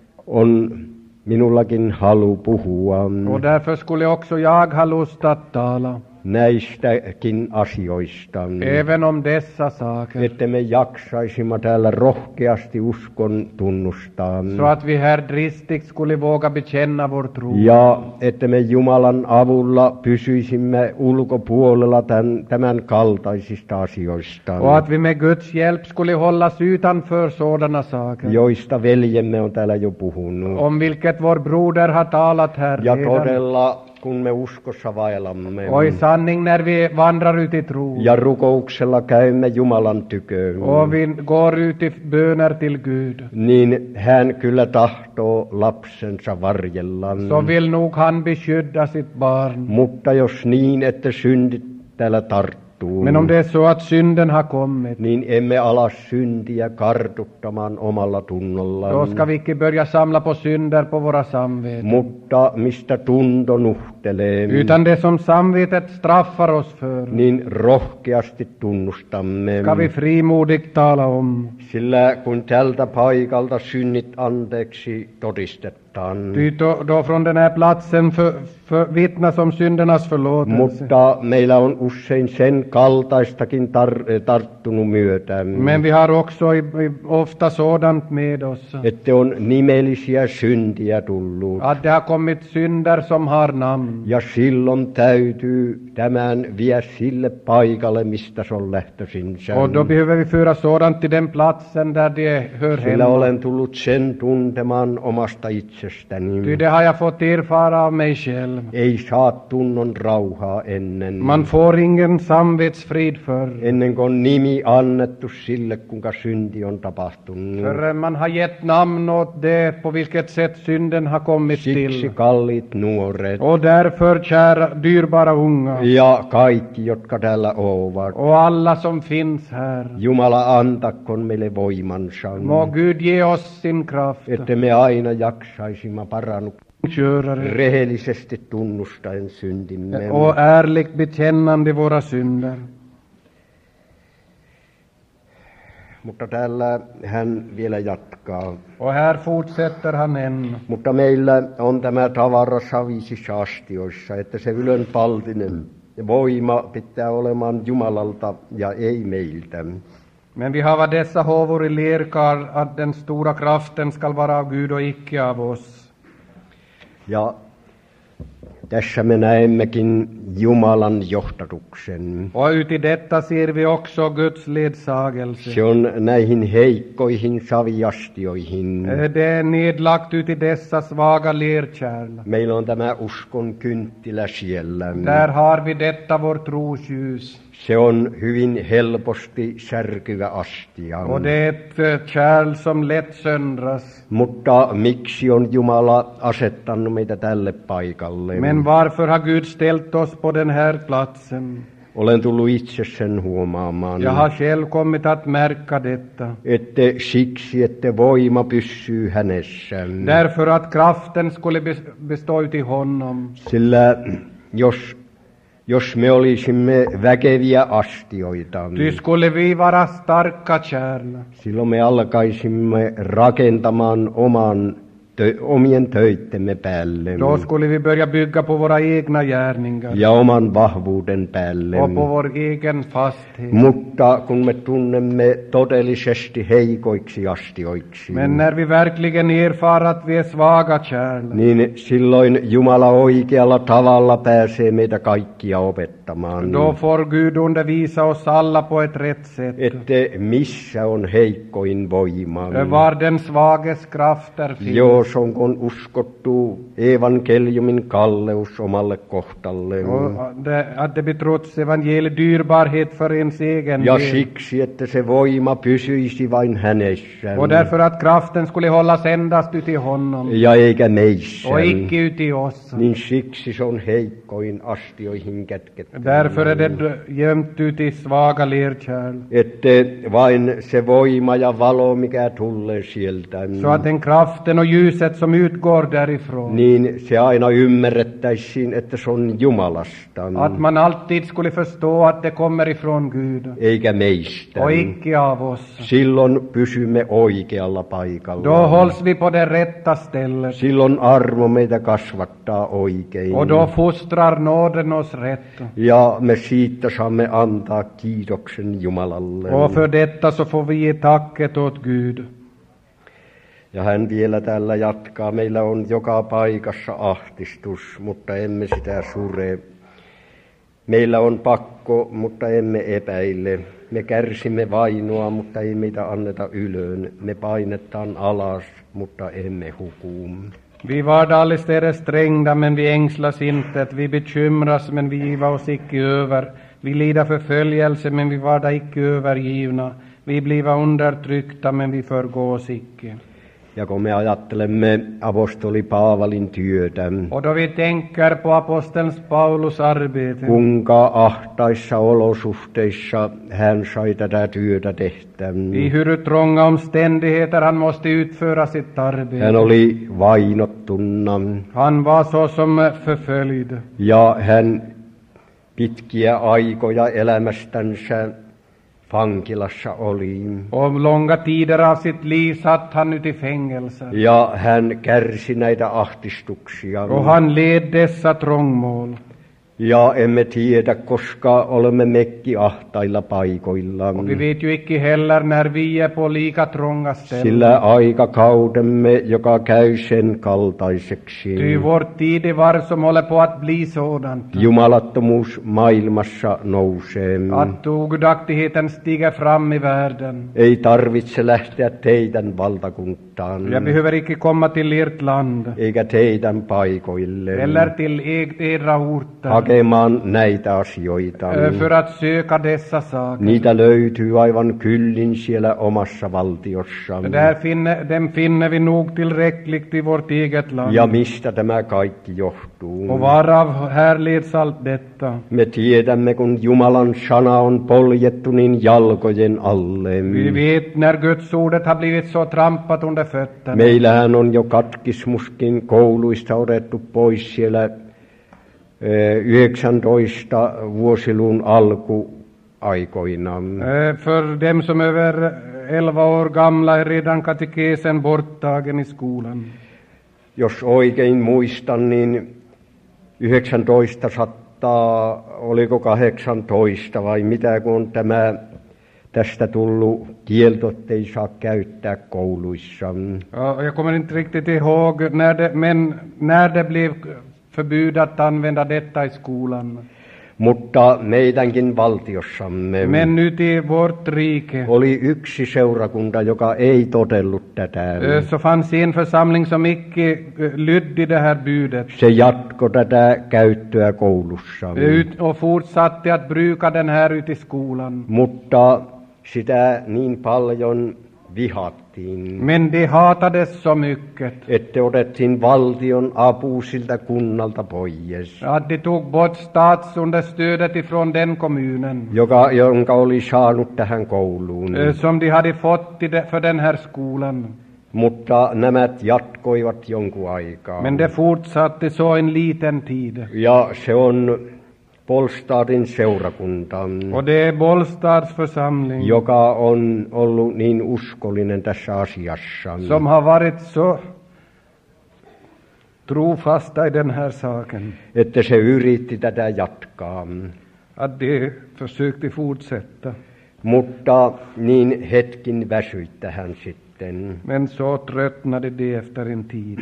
on minullakin halu puhua Och därför skulle också jag ha lust att tala, näistäkin asioista, även om dessa saker, että me jaksaisimme täällä rohkeasti uskon tunnustaa. så att vi här dristigt skulle våga bekänna vår tro. Ja että me Jumalan avulla pysyisimme ulkopuolella tämän kaltaisista asioista, Och att vi med Guds hjälp skulle hållas utanför sådana saker, joista veljemme on täällä jo puhunut. om vilket vår broder har talat här Ja redan. todella, kun me uskossa vaellamme Och i sanning när vi vandrar ut i tro, ja rukouksella käymme Jumalan tyköön, och vi går ut i böner till Gud, niin hän kyllä tahtoo lapsensa varjella. så vill nog han beskydda sitt barn. Mutta jos niin, että syndit täällä tarttuu, Men om det är så att synden har kommit, niin emme ala syntiä kartuttamaan omalla tunnolla. då ska vi inte börja samla på synder på våra samveten, Mutta mistä tunto nuhtelee, utan det som samvetet straffar oss för, niin rohkeasti tunnustamme. ska vi frimodigt tala om. Sillä kun tältä paikalta synnit anteeksi todistetaan, Ty då från den här platsen vittnas om syndernas förlåtelse. mutta meillä on usein sen kaltaistakin tarttunut myötä, Men vi har också ofta sådant med oss, että on nimellisiä syntiä tullut. att det har kommit synder som har namn. Ja silloin täytyy tämän vie sille paikalle, mistä se on lähtöisin. Och då behöver vi föra sådant till den platsen där det hör Sillä hemma. olen tullut sen tuntemaan omasta Ty itsestäni. det har jag fått erfara av mig själv. Ei saa tunnon rauhaa ennen. Man får ingen samvetsfrid Ennen kuin on nimi annettu sille, kuinka synti on tapahtunut. förrän man har gett namn åt det på vilket sätt synden har kommit Siksi till. kalliit nuoret Och därför, kära dyrbara unga, ja kaikki, jotka täällä ovat, och alla som finns här, Jumala antakon meille voimansa, må Gud ge oss sin kraft, että me aina jaksaisimme parannut körare, rehellisesti tunnustaen syntimme. och ärligt bekännande våra synder. Mutta täällä hän vielä jatkaa. Och här fortsätter han än. Mutta meillä on tämä tavara savisissa astioissa, että se ylönpaltinen voima pitää olemaan Jumalalta ja ei meiltä. Men vi har dessa håvor i lerkar, att den stora kraften skall vara av Gud och icke av oss. Ja tässä me näemmekin Jumalan johtatuksen. Och uti detta ser vi också Guds ledsagelse. Se on näihin heikkoihin saviastioihin. Det är nedlagt uti dessa svaga lerkärl. Meillä on tämä uskon kynttilä siellä. Där har vi detta vår trosljus. Se on hyvin helposti särkyvä astia. Och det är ett kärl som lätt söndras. Mutta miksi on Jumala asettanut meitä tälle paikalle? Men varför har Gud ställt oss på den här platsen? Olen tullut itse sen huomaamaan. Jag har själv kommit att märka detta. Että siksi, että voima pysyy hänessä. Därför att kraften skulle bestå uti honom. Sillä jos me olisimme väkeviä astioita, Ty skulle vi vara starka kärl, silloin me alkaisimme rakentamaan omien töittemme päälle då skulle vi börja bygga på våra egna gärningar ja oman vahvuuden päälle. och på vår egen fasthet. Mutta kun me tunnemme todellisesti heikoiksi astioiksi, Men när vi verkligen erfar att vi är svaga kärl, niin silloin Jumala oikealla tavalla pääsee meitä kaikkia opettamaan. då får Gud undervisa oss alla på ett rätt sätt. Että missä on heikkoin voima. Var den svages krafter finns. Jos on uskottu evankeliumin kalleus omalle kohtalleen. Och att det betrotts evangeliet dyrbarhet för ens egen Ja del. siksi, että se voima pysyisi vain hänessä. Och därför att kraften skulle hållas endast uti honom Ja eikä meissä. och icke uti oss. Niin siksi se on heikkoin astioihin kätketty. Därför är det gömt uti svaga lerkärl. Että vain se voima ja valo, mikä tulee sieltä, Så att den kraften och ljus ljuset som utgår därifrån. niin se aina ymmärrettäisiin, että se on Jumalasta, Att man alltid skulle förstå att det kommer ifrån Gud eikä meistä. och icke av oss. Silloin pysymme oikealla paikalla. Då hålls vi på det rätta stället Silloin armo meitä kasvattaa oikein. och då fostrar nåden oss rätt. Ja me siitä saamme antaa kiitoksen Jumalalle. Och för detta så får vi ge tacket åt Gud. Ja hän vielä täällä jatkaa. Meillä on joka paikassa ahdistus, mutta emme sitä sure. Meillä on pakko, mutta emme epäile. Me kärsimme vainoa, mutta ei meitä anneta ylöön. Me painetaan alas, mutta emme huku. Vi vardagsligt är strängda, men vi ängslas inte. Vi bekymras, men vi giva oss icke över. Vi lider förföljelse, men vi varda icke övergivna. Vi bliva undertryckta, men vi förgås icke. Ja kun me ajattelemme apostoli Paavalin työtä, Och då vi tänker på aposteln Paulus arbete, kuinka ahtaissa olosuhteissa hän sai tätä työtä tehdä. i hur trånga omständigheter han måste utföra sitt Hän arbete. oli vainottuna Han var så som förföljd. ja hän pitkiä aikoja elämästänsä vankilassa oli. Och långa tider av sitt liv satt han ut i fängelse. Ja hän kärsi näitä ahdistuksia. Och han led dessa trångmål. Ja emme tiedä, koska olemme mekki ahtailla paikoilla. Och vi vet ju icke heller när vi är på lika trånga ställen. Sillä aikakaudemme, joka käy sen kaltaiseksi. Ty vår tid var som håller på att bli sådant. Jumalattomuus maailmassa nousee. Att ogudaktigheten stiger fram i världen. Ei tarvitse lähteä teidän valtakuntaan, Jag behöver icke komma till ert land. eikä teidän paikoille Eller till edra orter. hakemaan näitä asioita. För att söka dessa saker. Niitä löytyy aivan kyllin siellä omassa valtiossa. Dem finner vi nog tillräckligt i vårt eget land. Ja mistä tämä kaikki johtuu? Och varav härleds allt detta? Me tiedämme, kun Jumalan sana on poljettu niin jalkojen alle. Vi vet när Guds ordet har blivit så trampat under fötterna. Meillähän on jo katkismuskin kouluista otettu pois siellä 19 vuosilun alkuaikoina. För dem som är över 11 år gamla är redan katekesen borttagen i skolan. Jos oikein muistan, niin 1900, oliko 18 vai mitä, kun on tästä tullut kielto, ettei saa käyttää kouluissa. Ja, jag kommer inte riktigt ihåg när det blev förbud att använda detta i skolan. Mutta meidänkin valtiossamme Men nyt i vårt rike oli yksi seurakunta, joka ei totellut tätä. så fanns en församling som icke lydde det här budet. Se jatko tätä käyttöä koulussa. Och fortsatte att bruka den här ut i skolan. Mutta sitä niin paljon vihattiin, Men det hatades så mycket että otettiin valtion apu siltä kunnalta pois, att de tog bort statsunderstödet ifrån den kommunen jonka oli saanut tähän kouluun. som de hade fått för den här skolan. Mutta nämä jatkoivat jonkun aikaa. Men det fortsatte så en liten tid. Ja se on Polstadin seurakunta, Och det är Bollstads församling joka on ollut niin uskollinen tässä asiassa, som har varit så trofasta i den här saken että se yritti tätä jatkaa. att de försökte fortsätta. Mutta niin hetkin väsyi tähän sitten. Men så tröttnade de efter en tid.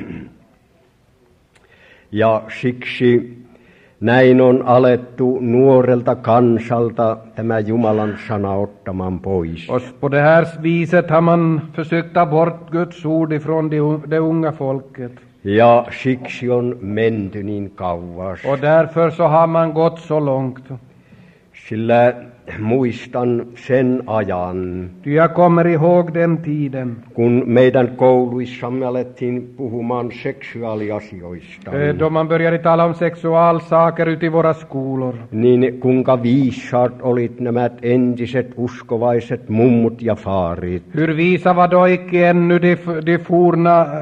Ja siksi näin on alettu nuorelta kansalta tämä Jumalan sana ottamaan pois. Och på det här viset har man försökt ta bort Guds ord ifrån det unga folket. Ja siksi on menty niin kauas. Och därför så har man gått så långt. Sillä muistan sen ajan, Ty jag kommer ihåg den tiden kun meidän kouluissamme alettiin puhumaan seksuaaliasioista, då man började tala om sexualsaker ute i våra skolor. niin kuinka viisaat olit nämä entiset uskovaiset mummut ja faarit. Hur visa var då icke ännu de forna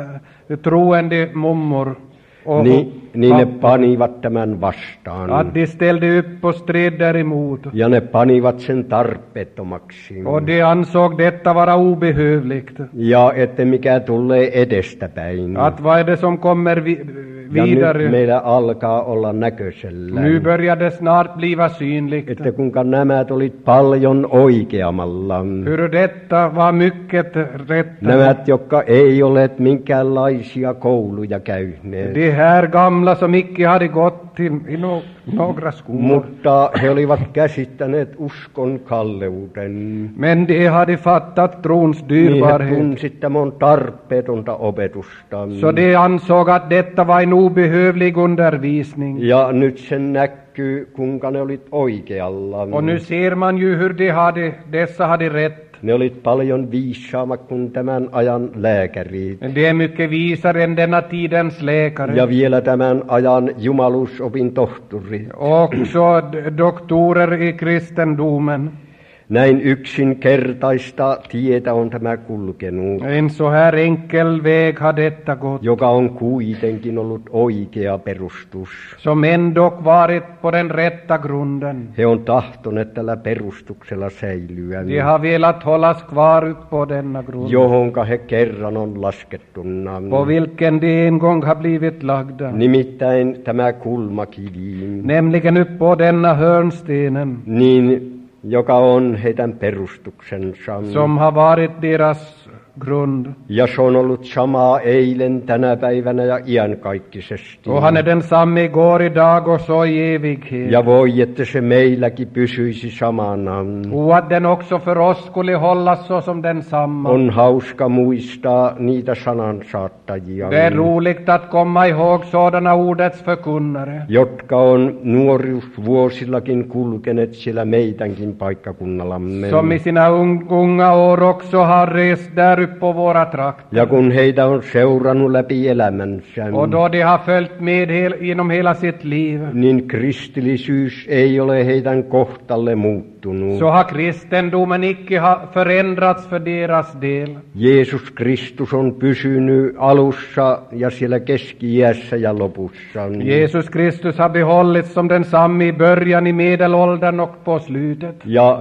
troende mummor. Och Niin ne panivat tämän vastaan. att de ställde upp och stred däremot. Ja ne panivat sen tarpeettomaksi. Och de ansåg detta vara obehövligt. Ja että mikä tulee edestäpäin. Att vad är det som kommer Ja nyt vidare? meillä alkaa olla näköisellä. Nu börjar det snart bliva synligt. Että kuinka nämä olit paljon oikeamalla. Hur detta var mycket rätt. Nämä, jotka ei ole minkäänlaisia kouluja käyneet. De här gamla som icke hade gått till i några skolor. Mutta he olivat käsittäneet uskon kalleuden. Men de hade fattat trons Niin he dyrbarhet. tunsivat tämän tarpeetonta opetusta. Så de ansåg att detta var en obehövlig undervisning. Ja nyt sen näkyy, kuinka ne olit oikealla. Och nu ser man ju hur dessa hade rätt. Ne olit paljon viisaammat kuin tämän ajan lääkärit. De är mycket visare än denna tidens läkare. Ja vielä tämän ajan jumalusopin tohtori. Också doktorer i kristendomen. Näin yksinkertaista tietä on tämä kulkenut, En så här enkel väg har detta gått. joka on kuitenkin ollut oikea perustus. Som ändock varit på den rätta grunden. He on tahtoneet tällä perustuksella säilyä, De har velat hållas kvar på denna grund. johonka he kerran on laskettuna. På vilken de en gång har blivit lagda. Nimittäin tämä kulmakivi, Nämligen upp på denna hörnstenen. niin, joka on heidän perustuksensa. Som har varit deras grund. Ja se on ollut samaa eilen, tänä päivänä ja iankaikkisesti. Och han är densamme igår, idag och så i evighet. Ja voi, että se meilläkin pysyisi samana. Och att den också för oss skulle hållas så som densamma. On hauska muistaa niitä sanansaattajia, Det är roligt att komma ihåg sådana ordets förkunnare. jotka on nuoruusvuosillakin kulkeneet siellä meidänkin paikkakunnallamme. Som i sina unga år också har rest där upp på våra trakter. Ja kun heitä on seurannut läpi elämänsä, Och då de har följt med genom hela sitt liv. niin kristillisyys ei ole heidän kohtalle muuttunut. Så har kristendomen icke förändrats för deras del. Jeesus Kristus on pysynyt alussa ja siellä keski-iässä ja lopussa. Jesus Kristus har behållits som densamme i början, i medelåldern och på slutet. Ja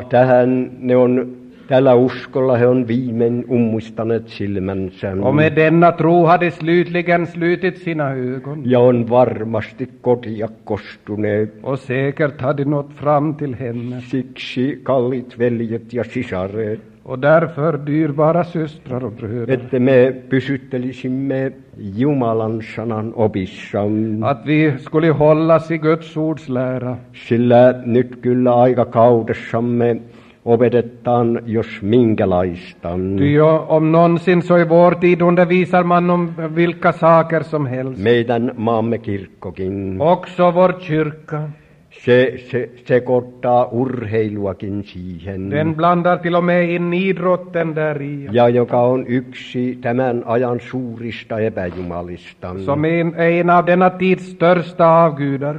tällä uskolla he on viimein ummistaneet silmänsä. Och med denna tro har de slutligen slutit sina ögon. Ja on varmasti kotia kostuneet. Och säkert har de nått fram till henne. Siksi kallit veljet ja sisaret, Och därför, dyrbara systrar och bröder, että me pysyttelisimme Jumalan sanan opissa. att vi skulle hållas i Guds ords lära. Sillä nyt kyllä aikakaudessamme opetetaan jos minkälaista. Ty om någonsin så i vår tid undervisar man om vilka saker som helst. Meidän maamme kirkkokin. Också vår kyrka. Se sekoittaa urheiluakin siihen. Den blandar till och med in idrotten där i. Ja joka on yksi tämän ajan suurista epäjumalista. Som en av denna tids största avgudar.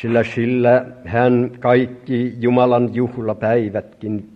Sillä hän kaikki Jumalan juhlapäivätkin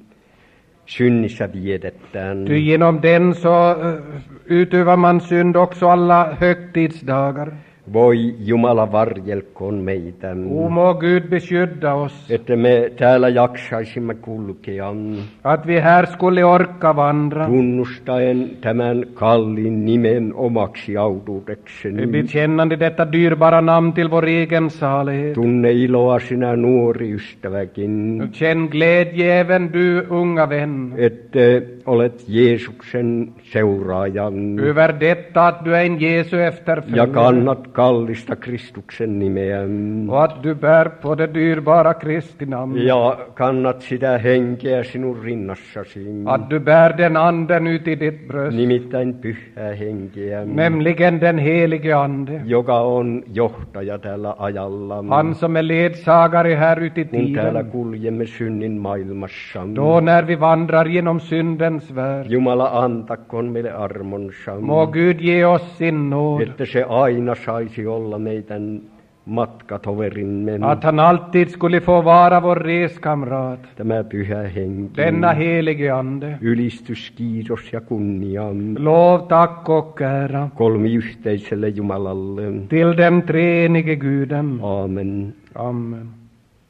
synnissä vietetään. Ty genom den så utövar man synd också alla högtidsdagar. Voi Jumala varjelkoon meitä, O må Gud beskydda oss. että me täällä jaksaisimme kulkea, Att vi här skulle orka vandra. tunnustaen tämän kalliin nimen omaksi autuudekseni. Bekännande detta dyrbara namn till vår egen salighet. Tunne iloa sinä nuori ystäväkin, Känn glädje även du unga vän. että olet Jeesuksen seuraajan Över detta att du är en Jesu ja efterföljare. kannat kallista Kristuksen nimeä. Och att du bär på det dyrbara Kristi namn. Ja kannat sitä henkeä sinun rinnassasi, Att du bär den anden ut i ditt bröst. nimittäin pyhää henkeä, Nämligen den helige ande. joka on johtaja tällä ajalla, Han som är ledsagare här ut i kun täällä tiden. kuljemme synnin maailmassa. Då när vi vandrar genom syndens värld. Jumala antakoon meille armonsa, Må Gud ge oss sin nåd. että se aina saisi olla meidän matkatoverimme, Att han alltid skulle få vara vår reskamrat. tämä pyhä henki. Denna helige Ande. Ylistys, kiitos ja kunnia Lov, tack och ära. kolmiyhteiselle Jumalalle. Till den treenige Guden. Amen. Amen.